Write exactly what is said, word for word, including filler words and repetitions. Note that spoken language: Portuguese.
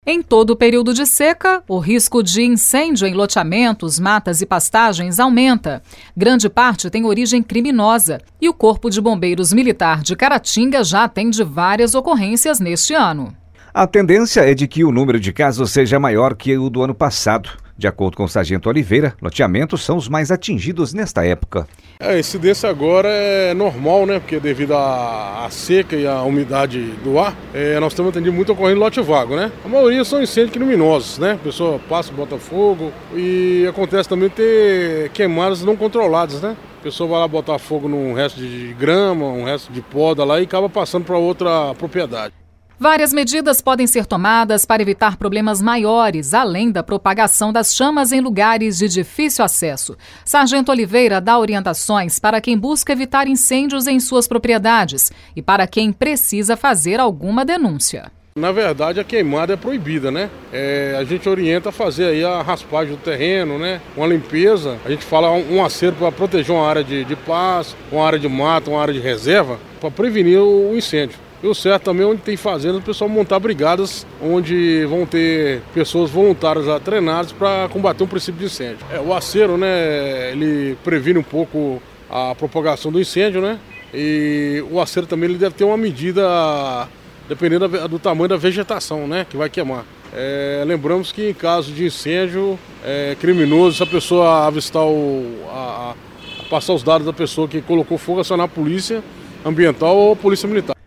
Em todo o período de seca, o risco de incêndio em loteamentos, matas e pastagens aumenta. Grande parte tem origem criminosa e o Corpo de Bombeiros Militar de Caratinga já atende várias ocorrências neste ano. A tendência é de que o número de casos seja maior que o do ano passado. De acordo com o sargento Oliveira, loteamentos são os mais atingidos nesta época. A incidência agora é normal, né? Porque devido à seca e à umidade do ar, é, nós temos atendido muito ocorrendo lote vago, né? A maioria são incêndios criminosos, né? A pessoa passa, bota fogo e acontece também ter queimadas não controladas, né? A pessoa vai lá botar fogo num resto de grama, um resto de poda lá e acaba passando para outra propriedade. Várias medidas podem ser tomadas para evitar problemas maiores, além da propagação das chamas em lugares de difícil acesso. Sargento Oliveira dá orientações para quem busca evitar incêndios em suas propriedades e para quem precisa fazer alguma denúncia. Na verdade, a queimada é proibida, né? É, a gente orienta a fazer aí a raspagem do terreno, né? Uma limpeza. A gente fala um, um acero para proteger uma área de, de pasto, uma área de mato, uma área de reserva, para prevenir o incêndio. E o certo também é onde tem fazenda, o pessoal montar brigadas onde vão ter pessoas voluntárias lá, treinadas para combater um princípio de incêndio. É, o acero, né, ele previne um pouco a propagação do incêndio, né? E o acero também ele deve ter uma medida dependendo do tamanho da vegetação, né, que vai queimar. É, lembramos que em caso de incêndio é criminoso, se a pessoa avistar o, a, a passar os dados da pessoa que colocou fogo, acionar a polícia ambiental ou a polícia militar.